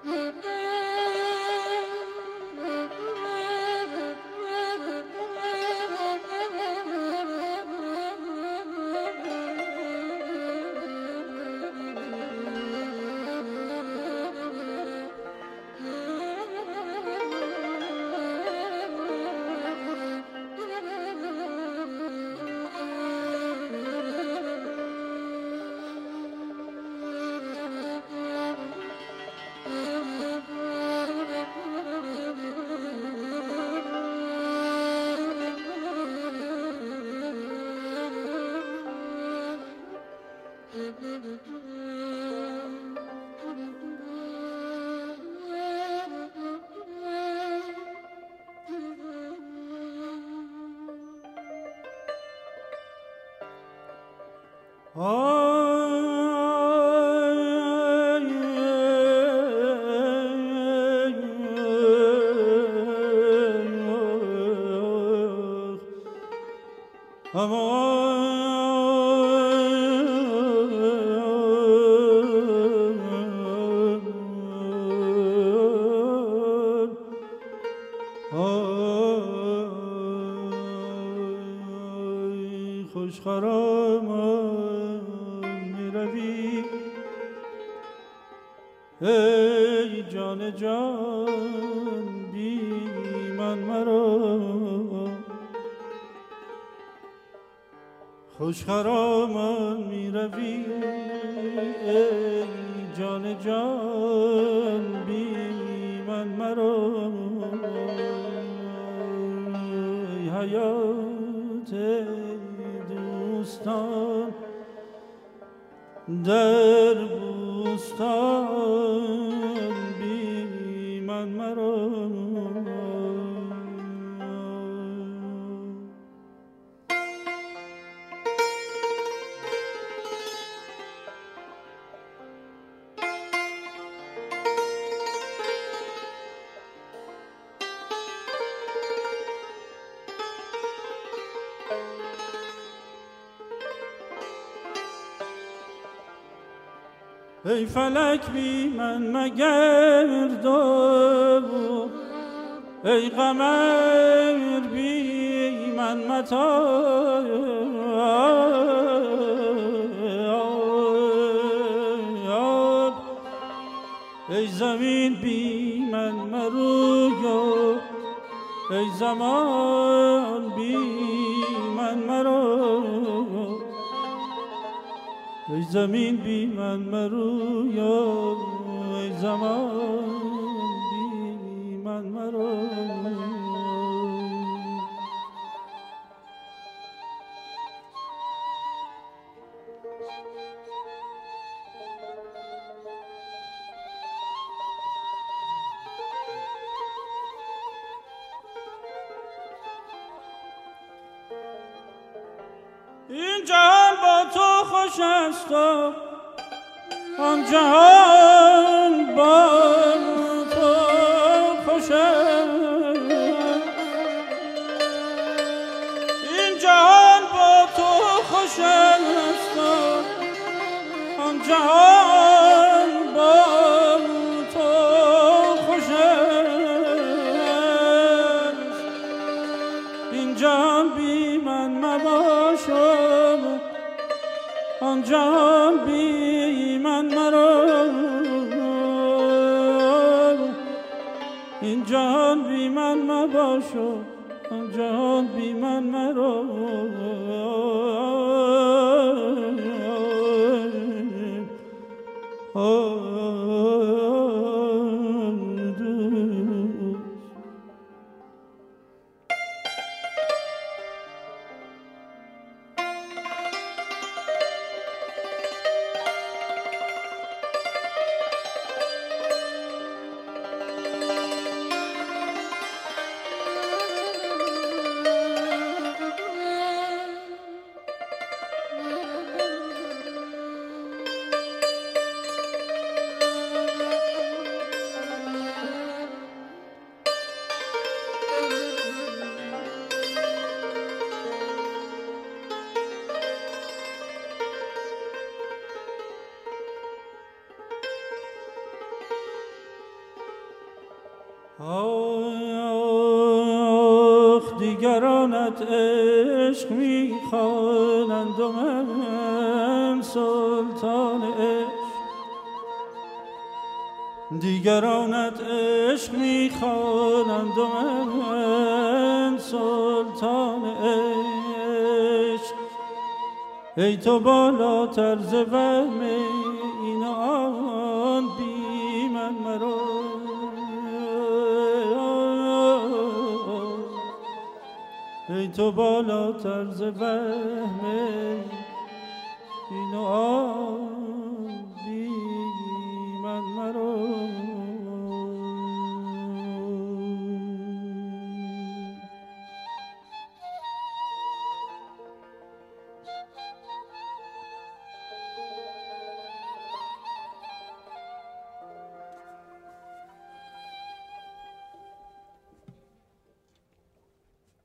خوش خرامان می روی ای جان جان بی من مرا خوش خرامان می روی ای جان جان بی من مرا ای حیات دوستان در بوستان بی من مرا ای فلک بی من مگردان ای قمر بی من متاب ای زمین بی من مرویا ای زمان بی من مرو ای زمین بی من مرویا ای زمان بی من مرو این جهان با تو خوش است و آن جهان با تو خوش است این جهان با تو خوش است و آن جهان با تو خوش است این جهان بی من مباش آن جهان بی من مرا این جهان بی من مباش آن جهان بی من مرا آخ دیگرانت عشق میخوانند و من سلطان عشق. دیگرانت عشق میخوانند و من سلطان عشق. ای تو بالاتر ز وهم این آن بی من مرو. ای تو بالاتر ز وهم این آن